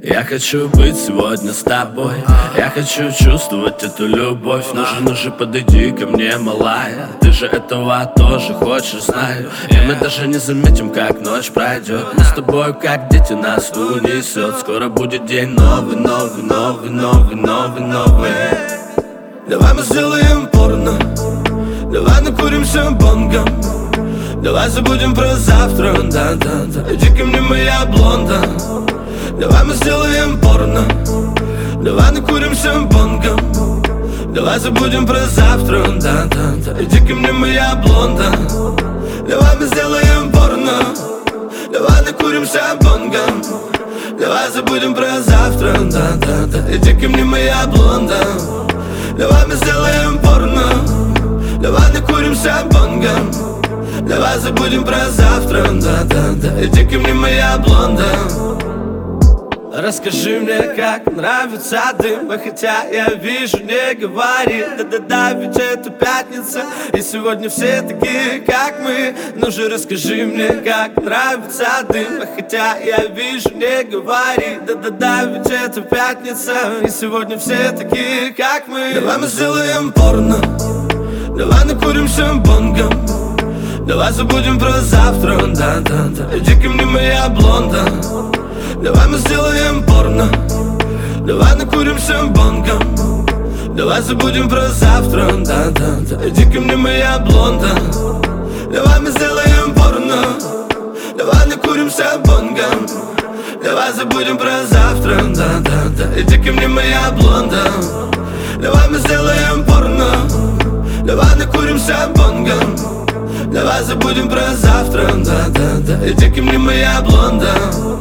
Я хочу быть сегодня с тобой. Я хочу чувствовать эту любовь. Ну же, подойди ко мне, малая. Ты же этого тоже хочешь, знаю. И мы даже не заметим, как ночь пройдет. Мы с тобой, как дети, нас унесет. Скоро будет день новый, новый, новый, новый, новый, новый. Давай мы сделаем порно. Давай накуримся бонгом. Давай забудем про завтра, да-да-да. Иди ко мне, моя блонда. Давай мы сделаем порно. Давай накуримся бонгом. Давай забудем про завтра, да-да-да. Иди ко мне, моя блонда. Давай мы сделаем порно. Давай накуримся бонгом. Давай забудем про завтра, да-да-да. Иди ко мне, моя блонда. Давай мы сделаем порно. Давай накуримся бонгом. Давай забудем про завтра, да-да-да. Иди ко мне, моя блонда. Расскажи мне, как нравится дым. Хотя я вижу, не говори. Да-да-да, ведь это пятница, и сегодня все такие, как мы. Ну же расскажи мне, как нравится дым. Хотя я вижу, не говори. Да-да-да, ведь это пятница, и сегодня все такие, как мы. Давай мы сделаем порно. Давай накуримся бонгом. Давай забудем про завтра, да-да-да. Иди ко мне, моя блонда. Давай мы сделаем порно. Давай накуримся бонгом. Давай забудем про завтра, да-да-да. Иди ко мне, моя блонда. Давай мы сделаем порно. Давай накуримся бонгом. Давай забудем про завтра, да-да-да. Иди ко мне, моя блонда. Давай мы сделаем порно. Давай накуримся бонгом. Давай забудем про завтра, да-да-да. Иди ко мне, моя блонда.